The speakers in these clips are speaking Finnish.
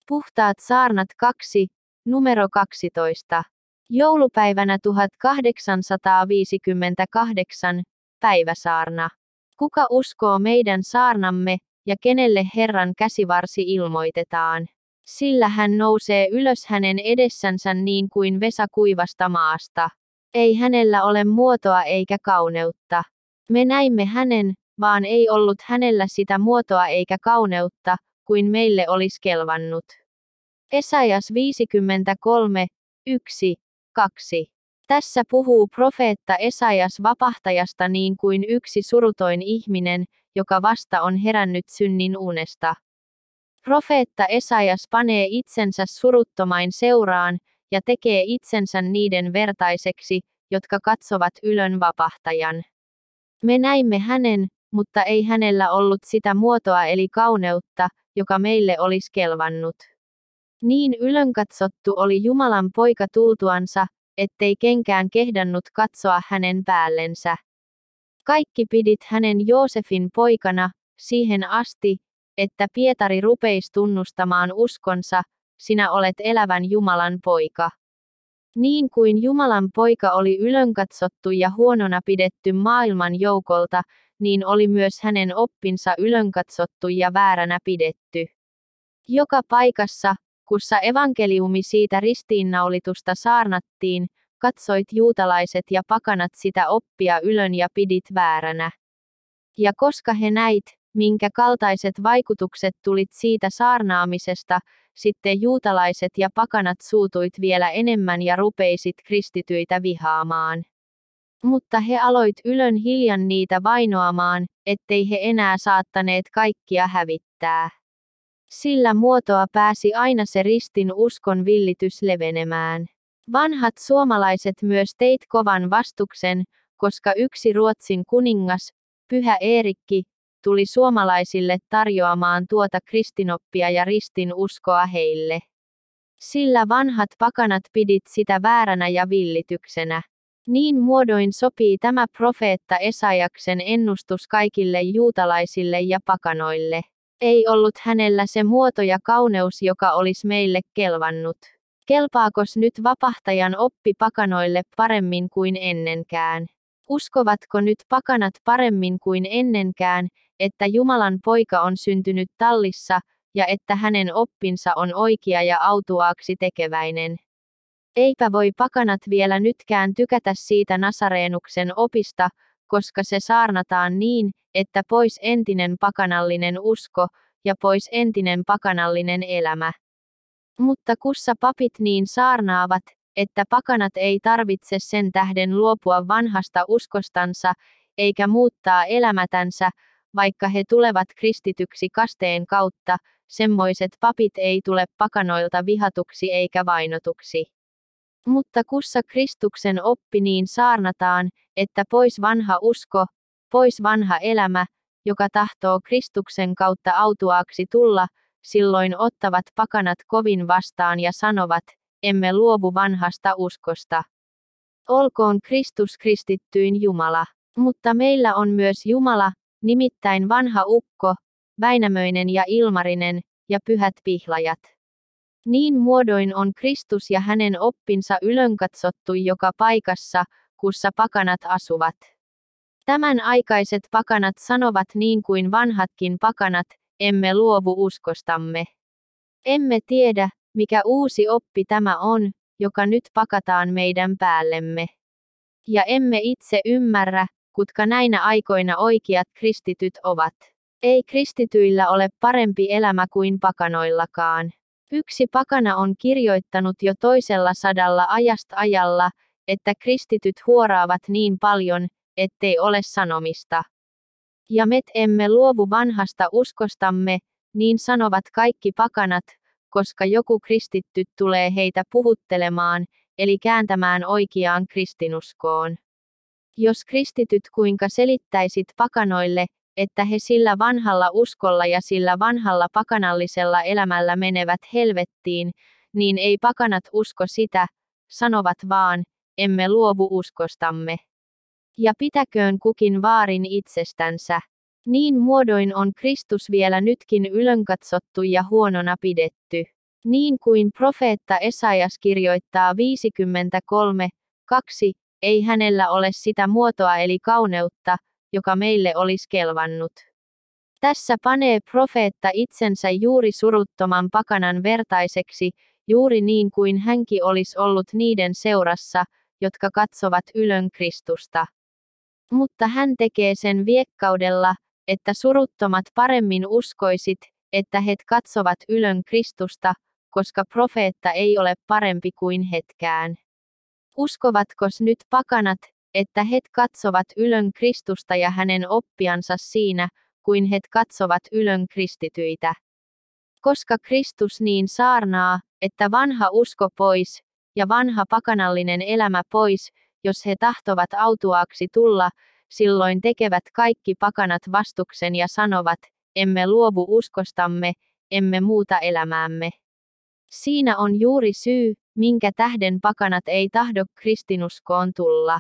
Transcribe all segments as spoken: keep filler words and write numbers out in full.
Puhtaat saarnat kaksi, numero kaksitoista. Joulupäivänä tuhatkahdeksansataaviisikymmentäkahdeksan, päiväsaarna. Kuka uskoo meidän saarnamme, ja kenelle Herran käsivarsi ilmoitetaan? Sillä hän nousee ylös hänen edessänsä niin kuin Vesa kuivasta maasta. Ei hänellä ole muotoa eikä kauneutta. Me näimme hänen, vaan ei ollut hänellä sitä muotoa eikä kauneutta, kuin meille olisi kelvannut. Esajas viisikymmentäkolme, yksi, kaksi. Tässä puhuu profeetta Esajas vapahtajasta niin kuin yksi surutoin ihminen, joka vasta on herännyt synnin unesta. Profeetta Esajas panee itsensä suruttomain seuraan, ja tekee itsensä niiden vertaiseksi, jotka katsovat ylön vapahtajan. Me näimme hänen, mutta ei hänellä ollut sitä muotoa eli kauneutta, joka meille olisi kelvannut. Niin ylönkatsottu oli Jumalan poika tultuansa, ettei kenkään kehdannut katsoa hänen päällensä. Kaikki pidit hänen Joosefin poikana, siihen asti, että Pietari rupeisi tunnustamaan uskonsa, sinä olet elävän Jumalan poika. Niin kuin Jumalan poika oli ylönkatsottu ja huonona pidetty maailman joukolta, niin oli myös hänen oppinsa ylönkatsottu ja vääränä pidetty. Joka paikassa, kussa evankeliumi siitä ristiinnaulitusta saarnattiin, katsoit juutalaiset ja pakanat sitä oppia ylön ja pidit vääränä. Ja koska he näit, minkä kaltaiset vaikutukset tulit siitä saarnaamisesta, sitten juutalaiset ja pakanat suutuit vielä enemmän ja rupeisit kristityitä vihaamaan. Mutta he aloit ylön hiljan niitä vainoamaan, ettei he enää saattaneet kaikkia hävittää. Sillä muotoa pääsi aina se ristin uskon villitys levenemään. Vanhat suomalaiset myös teit kovan vastuksen, koska yksi Ruotsin kuningas, Pyhä Eerikki, tuli suomalaisille tarjoamaan tuota kristinoppia ja ristin uskoa heille. Sillä vanhat pakanat pidit sitä vääränä ja villityksenä. Niin muodoin sopii tämä profeetta Esajaksen ennustus kaikille juutalaisille ja pakanoille. Ei ollut hänellä se muoto ja kauneus, joka olisi meille kelvannut. Kelpaakos nyt vapahtajan oppi pakanoille paremmin kuin ennenkään? Uskovatko nyt pakanat paremmin kuin ennenkään, että Jumalan poika on syntynyt tallissa, ja että hänen oppinsa on oikea ja autuaaksi tekeväinen? Eipä voi pakanat vielä nytkään tykätä siitä Nasareenuksen opista, koska se saarnataan niin, että pois entinen pakanallinen usko, ja pois entinen pakanallinen elämä. Mutta kussa papit niin saarnaavat, että pakanat ei tarvitse sen tähden luopua vanhasta uskostansa, eikä muuttaa elämätänsä, vaikka he tulevat kristityksi kasteen kautta, semmoiset papit ei tule pakanoilta vihatuksi eikä vainotuksi. Mutta kussa Kristuksen oppi niin saarnataan, että pois vanha usko, pois vanha elämä, joka tahtoo Kristuksen kautta autuaaksi tulla, silloin ottavat pakanat kovin vastaan ja sanovat, emme luovu vanhasta uskosta. Olkoon Kristus kristittyyn Jumala. Mutta meillä on myös Jumala, nimittäin vanha ukko, Väinämöinen ja Ilmarinen, ja pyhät pihlajat. Niin muodoin on Kristus ja hänen oppinsa ylönkatsottu joka paikassa, kussa pakanat asuvat. Tämän aikaiset pakanat sanovat niin kuin vanhatkin pakanat, emme luovu uskostamme. Emme tiedä, mikä uusi oppi tämä on, joka nyt pakataan meidän päällemme. Ja emme itse ymmärrä, kutka näinä aikoina oikeat kristityt ovat. Ei kristityillä ole parempi elämä kuin pakanoillakaan. Yksi pakana on kirjoittanut jo toisella sadalla ajasta ajalla, että kristityt huoraavat niin paljon, ettei ole sanomista. Ja me emme luovu vanhasta uskostamme, niin sanovat kaikki pakanat, koska joku kristitty tulee heitä puhuttelemaan, eli kääntämään oikeaan kristinuskoon. Jos kristityt kuinka selittäisit pakanoille, että he sillä vanhalla uskolla ja sillä vanhalla pakanallisella elämällä menevät helvettiin, niin ei pakanat usko sitä, sanovat vaan, emme luovu uskostamme. Ja pitäköön kukin vaarin itsestänsä. Niin muodoin on Kristus vielä nytkin ylönkatsottu ja huonona pidetty. Niin kuin profeetta Esajas kirjoittaa viisikymmentäkolme, kaksi, ei hänellä ole sitä muotoa eli kauneutta, joka meille olisi kelvannut. Tässä panee profeetta itsensä juuri suruttoman pakanan vertaiseksi, juuri niin kuin hänkin olisi ollut niiden seurassa, jotka katsovat ylön Kristusta. Mutta hän tekee sen viekkaudella, että suruttomat paremmin uskoisit, että he katsovat ylön Kristusta, koska profeetta ei ole parempi kuin hetkään. Uskovatkos nyt pakanat, että he katsovat ylön Kristusta ja hänen oppiansa siinä, kuin he katsovat ylön kristityitä? Koska Kristus niin saarnaa, että vanha usko pois, ja vanha pakanallinen elämä pois, jos he tahtovat autuaaksi tulla, silloin tekevät kaikki pakanat vastuksen ja sanovat, emme luovu uskostamme, emme muuta elämäämme. Siinä on juuri syy, minkä tähden pakanat ei tahdo kristinuskoon tulla.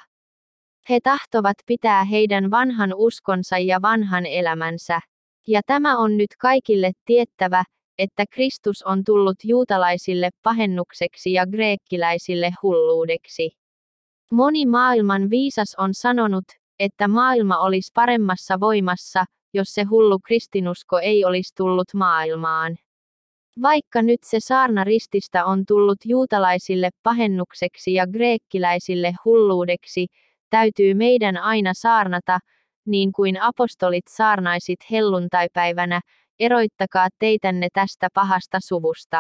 He tahtovat pitää heidän vanhan uskonsa ja vanhan elämänsä. Ja tämä on nyt kaikille tiettävä, että Kristus on tullut juutalaisille pahennukseksi ja greekkiläisille hulluudeksi. Moni maailman viisas on sanonut, että maailma olisi paremmassa voimassa, jos se hullu kristinusko ei olisi tullut maailmaan. Vaikka nyt se saarna rististä on tullut juutalaisille pahennukseksi ja greekkiläisille hulluudeksi, täytyy meidän aina saarnata, niin kuin apostolit saarnaisit helluntaipäivänä, eroittakaa teitänne tästä pahasta suvusta.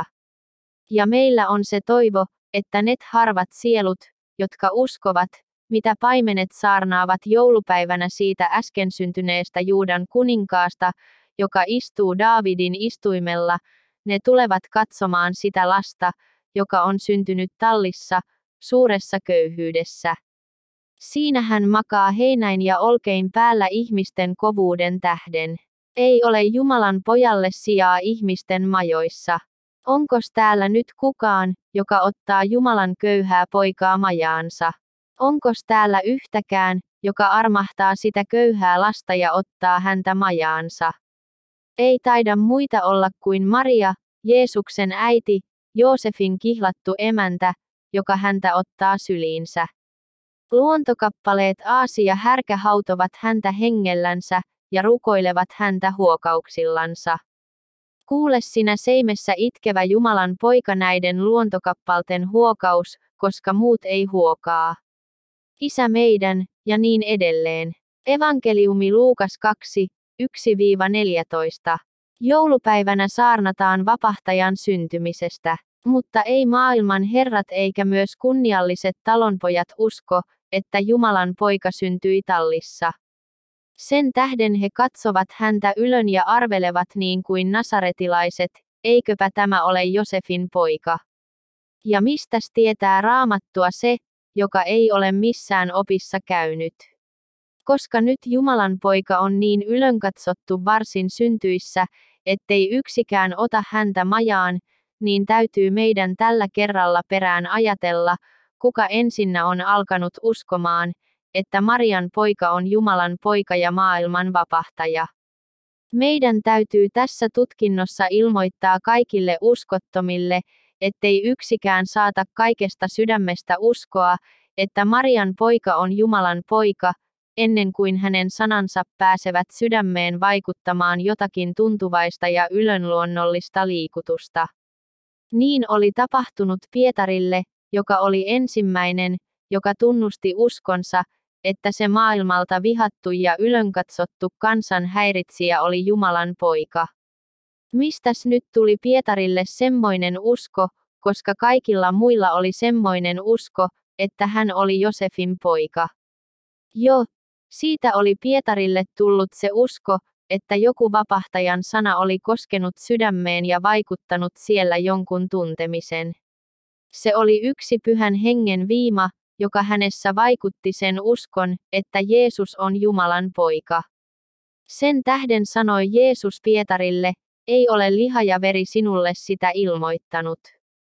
Ja meillä on se toivo, että ne harvat sielut, jotka uskovat, mitä paimenet saarnaavat joulupäivänä siitä äsken syntyneestä Juudan kuninkaasta, joka istuu Daavidin istuimella, ne tulevat katsomaan sitä lasta, joka on syntynyt tallissa, suuressa köyhyydessä. Siinä hän makaa heinäin ja olkein päällä ihmisten kovuuden tähden. Ei ole Jumalan pojalle sijaa ihmisten majoissa. Onkos täällä nyt kukaan, joka ottaa Jumalan köyhää poikaa majaansa? Onkos täällä yhtäkään, joka armahtaa sitä köyhää lasta ja ottaa häntä majaansa? Ei taida muita olla kuin Maria, Jeesuksen äiti, Joosefin kihlattu emäntä, joka häntä ottaa syliinsä. Luontokappaleet aasi ja härkä hautovat häntä hengellänsä, ja rukoilevat häntä huokauksillansa. Kuule sinä seimessä itkevä Jumalan poika näiden luontokappalten huokaus, koska muut ei huokaa. Isä meidän, ja niin edelleen. Evankeliumi Luukas kaksi, yksi neljätoista. Joulupäivänä saarnataan vapahtajan syntymisestä, mutta ei maailman herrat eikä myös kunnialliset talonpojat usko, että Jumalan poika syntyi tallissa. Sen tähden he katsovat häntä ylön ja arvelevat niin kuin nasaretilaiset, eiköpä tämä ole Josefin poika. Ja mistäs tietää Raamattua se, joka ei ole missään opissa käynyt? Koska nyt Jumalan poika on niin ylönkatsottu varsin syntyissä, ettei yksikään ota häntä majaan, niin täytyy meidän tällä kerralla perään ajatella, kuka ensinnä on alkanut uskomaan, että Marian poika on Jumalan poika ja maailman vapahtaja. Meidän täytyy tässä tutkinnossa ilmoittaa kaikille uskottomille, ettei yksikään saata kaikesta sydämestä uskoa, että Marian poika on Jumalan poika, ennen kuin hänen sanansa pääsevät sydämeen vaikuttamaan jotakin tuntuvaista ja ylönluonnollista liikutusta. Niin oli tapahtunut Pietarille, joka oli ensimmäinen, joka tunnusti uskonsa, että se maailmalta vihattu ja ylönkatsottu kansan häiritsijä oli Jumalan poika. Mistäs nyt tuli Pietarille semmoinen usko, koska kaikilla muilla oli semmoinen usko, että hän oli Josefin poika? Jo, siitä oli Pietarille tullut se usko, että joku vapahtajan sana oli koskenut sydämeen ja vaikuttanut siellä jonkun tuntemisen. Se oli yksi pyhän hengen viima, joka hänessä vaikutti sen uskon, että Jeesus on Jumalan poika. Sen tähden sanoi Jeesus Pietarille, ei ole liha ja veri sinulle sitä ilmoittanut.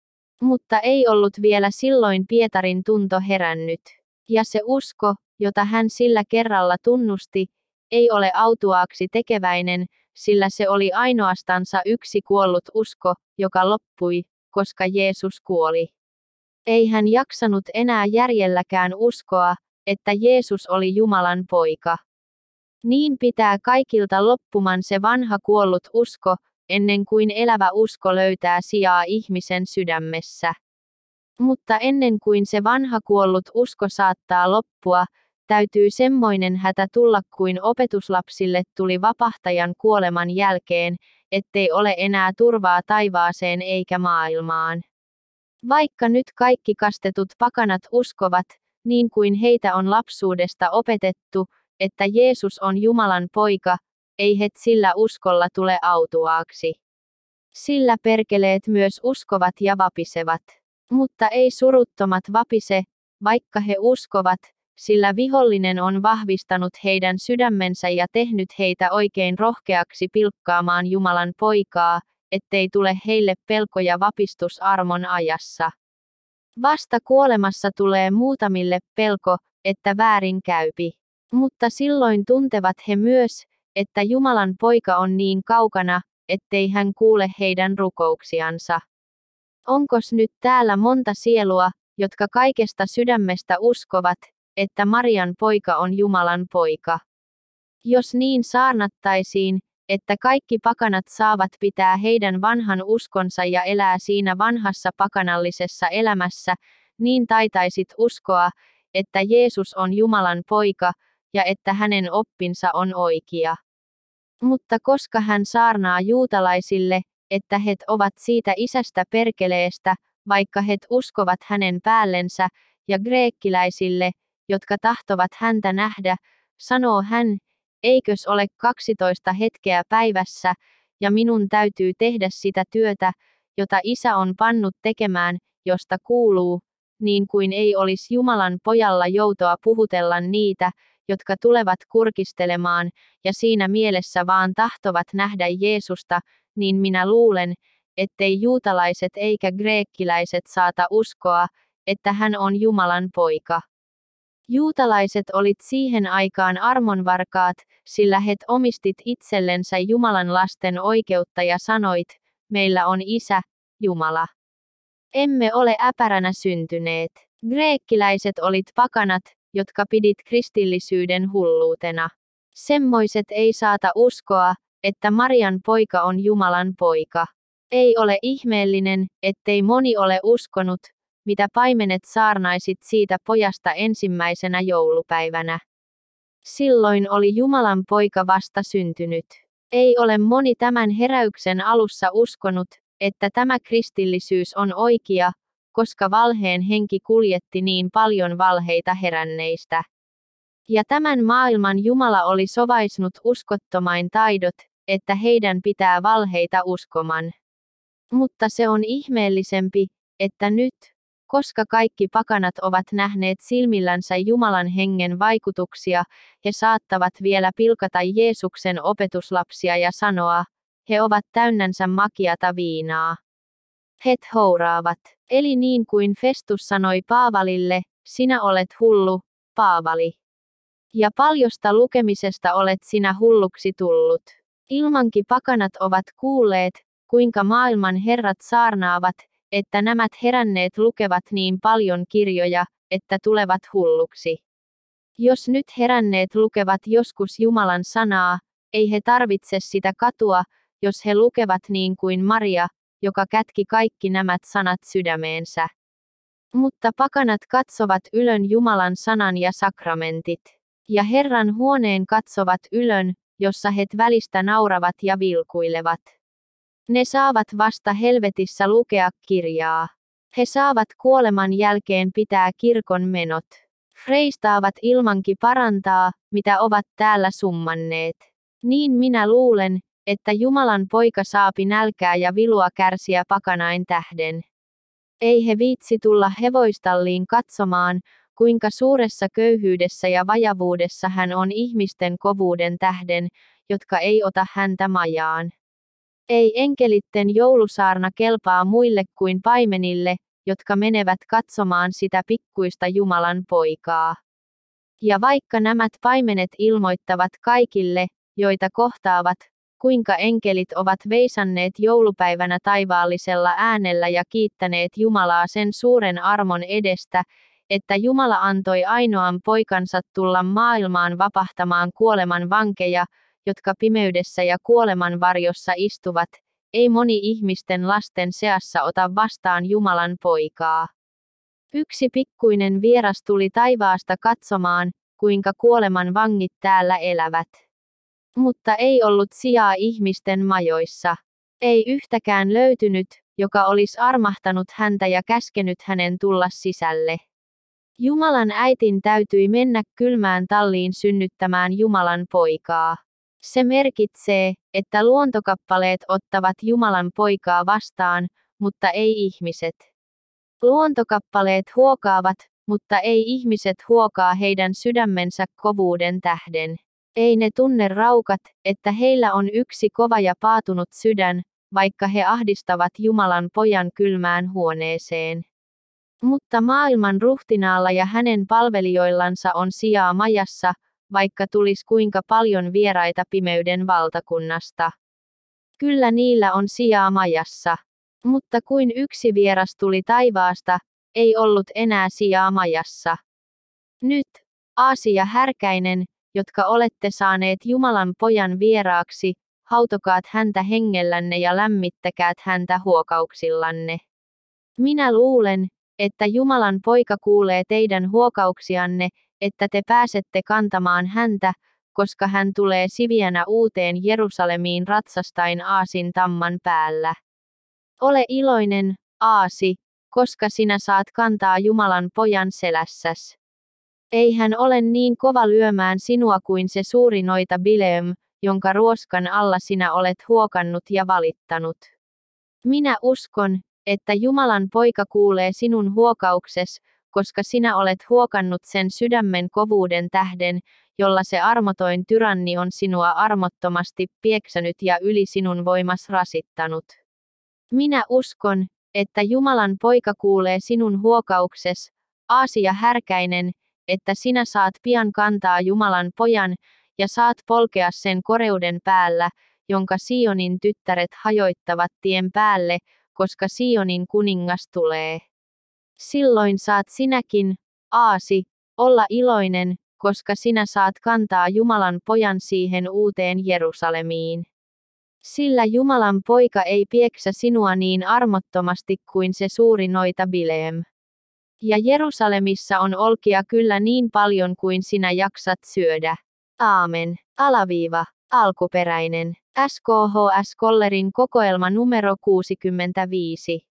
Mutta ei ollut vielä silloin Pietarin tunto herännyt. Ja se usko, jota hän sillä kerralla tunnusti, ei ole autuaaksi tekeväinen, sillä se oli ainoastansa yksi kuollut usko, joka loppui, koska Jeesus kuoli. Ei hän jaksanut enää järjelläkään uskoa, että Jeesus oli Jumalan poika. Niin pitää kaikilta loppuman se vanha kuollut usko, ennen kuin elävä usko löytää sijaa ihmisen sydämessä. Mutta ennen kuin se vanha kuollut usko saattaa loppua, täytyy semmoinen hätä tulla kuin opetuslapsille tuli vapahtajan kuoleman jälkeen, ettei ole enää turvaa taivaaseen eikä maailmaan. Vaikka nyt kaikki kastetut pakanat uskovat, niin kuin heitä on lapsuudesta opetettu, että Jeesus on Jumalan poika, ei he sillä uskolla tule autuaaksi. Sillä perkeleet myös uskovat ja vapisevat. Mutta ei suruttomat vapise, vaikka he uskovat, sillä vihollinen on vahvistanut heidän sydämensä ja tehnyt heitä oikein rohkeaksi pilkkaamaan Jumalan poikaa, ettei tule heille pelko ja vapistus armon ajassa. Vasta kuolemassa tulee muutamille pelko, että väärin käypi. Mutta silloin tuntevat he myös, että Jumalan poika on niin kaukana, ettei hän kuule heidän rukouksiansa. Onkos nyt täällä monta sielua, jotka kaikesta sydämestä uskovat, että Marian poika on Jumalan poika? Jos niin saarnattaisiin, että kaikki pakanat saavat pitää heidän vanhan uskonsa ja elää siinä vanhassa pakanallisessa elämässä, niin taitaisit uskoa, että Jeesus on Jumalan poika, ja että hänen oppinsa on oikea. Mutta koska hän saarnaa juutalaisille, että he ovat siitä isästä perkeleestä, vaikka he uskovat hänen päällensä, ja greekkiläisille, jotka tahtovat häntä nähdä, sanoo hän, eikös ole kaksitoista hetkeä päivässä, ja minun täytyy tehdä sitä työtä, jota isä on pannut tekemään, josta kuuluu, niin kuin ei olisi Jumalan pojalla joutoa puhutella niitä, jotka tulevat kurkistelemaan, ja siinä mielessä vaan tahtovat nähdä Jeesusta, niin minä luulen, ettei juutalaiset eikä greekkiläiset saata uskoa, että hän on Jumalan poika. Juutalaiset olit siihen aikaan armonvarkaat, sillä he omistit itsellensä Jumalan lasten oikeutta ja sanoit, meillä on isä, Jumala. Emme ole äpäränä syntyneet. Greekkiläiset olit pakanat, jotka pidit kristillisyyden hulluutena. Semmoiset ei saata uskoa, että Marian poika on Jumalan poika. Ei ole ihmeellinen, ettei moni ole uskonut, mitä paimenet saarnaisit siitä pojasta ensimmäisenä joulupäivänä. Silloin oli Jumalan poika vasta syntynyt. Ei ole moni tämän heräyksen alussa uskonut, että tämä kristillisyys on oikea, koska valheen henki kuljetti niin paljon valheita heränneistä. Ja tämän maailman Jumala oli sovaisnut uskottomain taidot, että heidän pitää valheita uskoman. Mutta se on ihmeellisempi, että nyt, koska kaikki pakanat ovat nähneet silmillänsä Jumalan hengen vaikutuksia, he saattavat vielä pilkata Jeesuksen opetuslapsia ja sanoa, he ovat täynnänsä makiata viinaa. He houraavat. Eli niin kuin Festus sanoi Paavalille, sinä olet hullu, Paavali. Ja paljosta lukemisesta olet sinä hulluksi tullut. Ilmankin pakanat ovat kuulleet, kuinka maailman herrat saarnaavat, että nämä heränneet lukevat niin paljon kirjoja, että tulevat hulluksi. Jos nyt heränneet lukevat joskus Jumalan sanaa, ei he tarvitse sitä katua, jos he lukevat niin kuin Maria, joka kätki kaikki nämä sanat sydämeensä. Mutta pakanat katsovat ylön Jumalan sanan ja sakramentit. Ja Herran huoneen katsovat ylön, jossa he välistä nauravat ja vilkuilevat. Ne saavat vasta helvetissä lukea kirjaa. He saavat kuoleman jälkeen pitää kirkon menot. Freistaavat ilmankin parantaa, mitä ovat täällä summanneet. Niin minä luulen, että Jumalan poika saapi nälkää ja vilua kärsiä pakanain tähden. Ei he viitsi tulla hevoistalliin katsomaan, kuinka suuressa köyhyydessä ja vajavuudessa hän on ihmisten kovuuden tähden, jotka ei ota häntä majaan. Ei enkelitten joulusaarna kelpaa muille kuin paimenille, jotka menevät katsomaan sitä pikkuista Jumalan poikaa. Ja vaikka nämä paimenet ilmoittavat kaikille, joita kohtaavat, kuinka enkelit ovat veisanneet joulupäivänä taivaallisella äänellä ja kiittäneet Jumalaa sen suuren armon edestä, että Jumala antoi ainoan poikansa tulla maailmaan vapahtamaan kuoleman vankeja, jotka pimeydessä ja kuoleman varjossa istuvat, ei moni ihmisten lasten seassa ota vastaan Jumalan poikaa. Yksi pikkuinen vieras tuli taivaasta katsomaan, kuinka kuoleman vangit täällä elävät. Mutta ei ollut sijaa ihmisten majoissa. Ei yhtäkään löytynyt, joka olisi armahtanut häntä ja käskenyt hänen tulla sisälle. Jumalan äitin täytyi mennä kylmään talliin synnyttämään Jumalan poikaa. Se merkitsee, että luontokappaleet ottavat Jumalan poikaa vastaan, mutta ei ihmiset. Luontokappaleet huokaavat, mutta ei ihmiset huokaa heidän sydämensä kovuuden tähden. Ei ne tunne raukat, että heillä on yksi kova ja paatunut sydän, vaikka he ahdistavat Jumalan pojan kylmään huoneeseen. Mutta maailman ruhtinaalla ja hänen palvelijoillansa on sijaa majassa, vaikka tulisi kuinka paljon vieraita pimeyden valtakunnasta. Kyllä niillä on sijaa majassa. Mutta kuin yksi vieras tuli taivaasta, ei ollut enää sijaa majassa. Nyt, Aasi ja Härkäinen, jotka olette saaneet Jumalan pojan vieraaksi, hautokaat häntä hengellänne ja lämmittäkäät häntä huokauksillanne. Minä luulen, että Jumalan poika kuulee teidän huokauksianne, että te pääsette kantamaan häntä, koska hän tulee siviänä uuteen Jerusalemiin ratsastain aasin tamman päällä. Ole iloinen, Aasi, koska sinä saat kantaa Jumalan pojan selässäs. Ei hän ole niin kova lyömään sinua kuin se suuri noita Bileam, jonka ruoskan alla sinä olet huokannut ja valittanut. Minä uskon, että Jumalan poika kuulee sinun huokaukses, koska sinä olet huokannut sen sydämen kovuuden tähden, jolla se armotoin tyranni on sinua armottomasti pieksänyt ja yli sinun voimas rasittanut. Minä uskon, että Jumalan poika kuulee sinun huokaukses, Aasi ja Härkäinen, että sinä saat pian kantaa Jumalan pojan, ja saat polkea sen koreuden päällä, jonka Sionin tyttäret hajoittavat tien päälle, koska Sionin kuningas tulee. Silloin saat sinäkin, Aasi, olla iloinen, koska sinä saat kantaa Jumalan pojan siihen uuteen Jerusalemiin. Sillä Jumalan poika ei pieksä sinua niin armottomasti kuin se suuri noita Bileam. Ja Jerusalemissa on olkia kyllä niin paljon kuin sinä jaksat syödä. Aamen. Alaviiva. Alkuperäinen. S K H S Kollerin kokoelma numero kuusikymmentäviisi.